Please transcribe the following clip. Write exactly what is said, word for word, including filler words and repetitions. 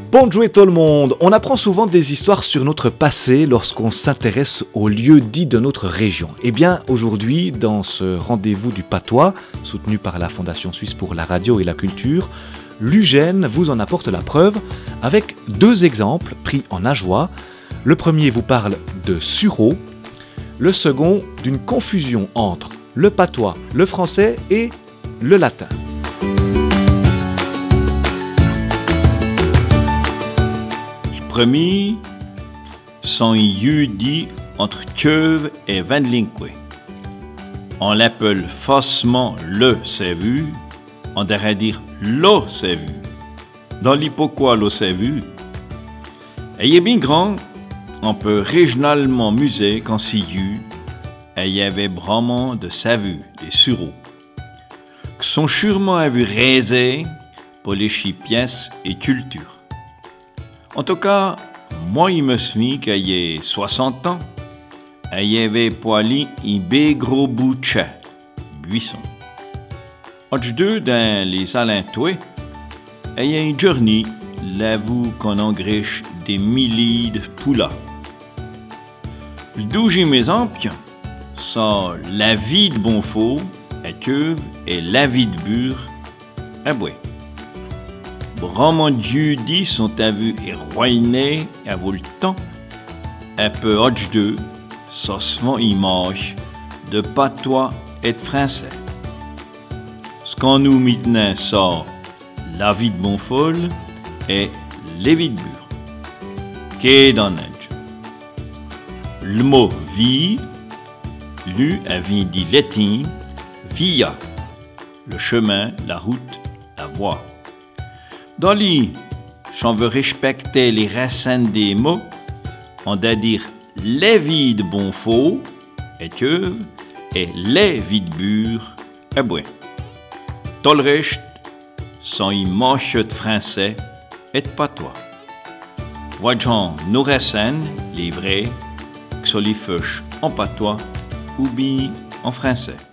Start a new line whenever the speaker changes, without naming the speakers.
Bonjour tout le monde. On apprend souvent des histoires sur notre passé lorsqu'on s'intéresse aux lieux dits de notre région. Eh bien, aujourd'hui, dans ce rendez-vous du patois, soutenu par la Fondation Suisse pour la radio et la culture, l'U G N vous en apporte la preuve avec deux exemples pris en Ajoie. Le premier vous parle de sureau, le second d'une confusion entre le patois, le français et le latin.
Premier, son lieu dit entre Tcheuve et Vendlinque. On l'appelle faussement le Sévu, on devrait dire l'eau Sévu. Dans l'hypoquoi l'eau Sévu, il est bien grand, on peut régionalement muser qu'en Siyu, il y avait vraiment de Sévu, des sureaux, qui sont sûrement à vue raisés pour les pièces et cultures. En tout cas, moi, il me souviens qu'il y a soixante ans, il y avait poili un bé gros bout de chai, buisson. Autre deux, dans les alentours, il y a une journée, là vous qu'on engriche des milliers de poulas. Le deuxième exemple, c'est la vie de Bonfaux, à Cuve, et la vie de Bure, à Bois. Vraiment Dieu dit sont à vue et roinés à vous le temps. Un peu autre deux, ça se font image de patois et de français. Ce qu'on nous maintenant sort la vie de Bonfol et les vies de Bure. Qu'est dans neige. Le mot vie, lu a vient dit latin via, le chemin, la route, la voie. Dans les, j'en veux respecter les racines des mots, on doit dire les vies de Bonfaux et Cuve et les vies de Bure et Bois. Tout le reste sont une manche de français et de patois. Voyons nos racines, les vrais, que sont les feuches en patois ou bien en français.